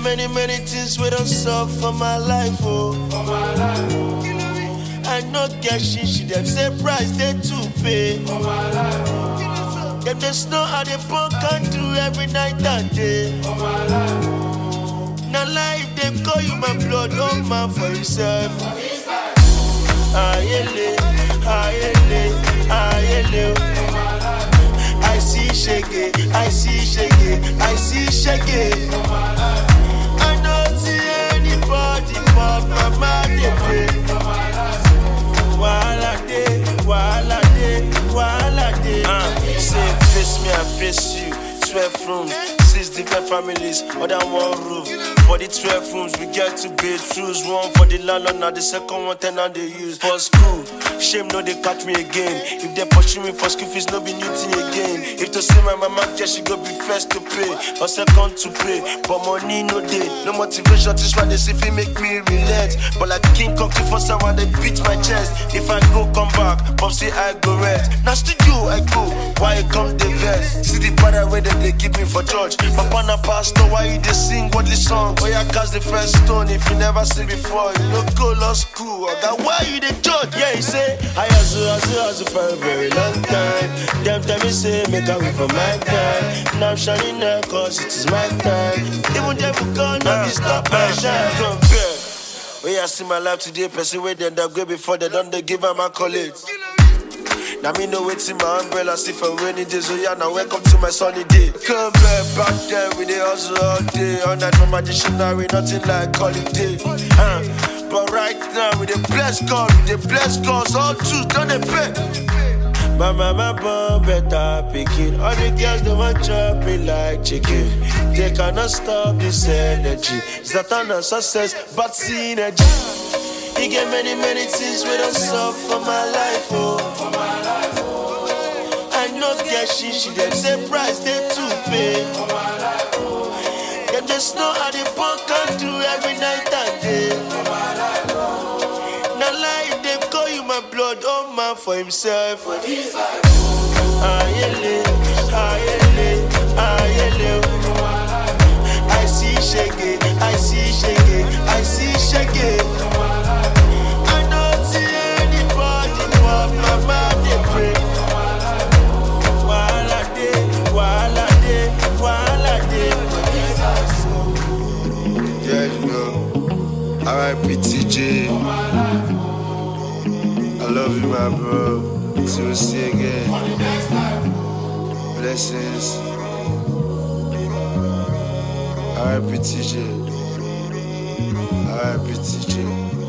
many things we don't solve for my life, oh. I no get she them say price they too pay. Them just know how they punk and do every night and day. Now life they call you my blood, oh man for yourself. Ayele, ayele, ayele. I see shake, I see shake, I see shake. I don't see anybody but my mind they pray. Wala day, wala day, wala day. Say face me, I face you. 12 rooms, 6 different families under one roof. For the 12 rooms, we get 2 bedrooms. One for the landlord, now the second one tenant they use. For school, shame no they catch me again. If they pushing me for school fees, no be new thing again. If to see my mama get, she go be first to pay or second to pay. But money no day, no motivation. This why they see if make me relent. But like King Kong, for someone they beat my chest. If I go come back, pop say I go red. Now studio I go, why you come the best? See the brother where they keep me for church. Papa na pastor, why you they sing godly songs? Why you cast the first stone if you never seen before? You no go law school, or that why you the judge? Yeah, he say I hustle for a very long time. Them tell me say make a way for my time. Now I'm shining now cause it is my time. Even them who can't not stop my shine. Compare. When I see my life today, person where they end up great before they done they give her my college. Now me know it's in my umbrella, see for rainy days, so yeah, now welcome to my sunny day. Come back there with the hustle all day, all night from my dictionary, nothing like holiday. But right now, with the blessed God, all truth, don't they pay? My mama born better picking, all the girls they want chop me like chicken. They cannot stop this energy, it's not a success, but synergy. He get many things we don't solve for my life, oh. I know get she them say price they too pay. Them just know how they punk and do every night and day. Now life they call you my blood, oh man for himself. Ayele, ayele, ayele. I see shake, I see shake, I see shake. R.I.P. TJ, I love you, my bro. Till we see again. Blessings. R.I.P. TJ. R.I.P. TJ.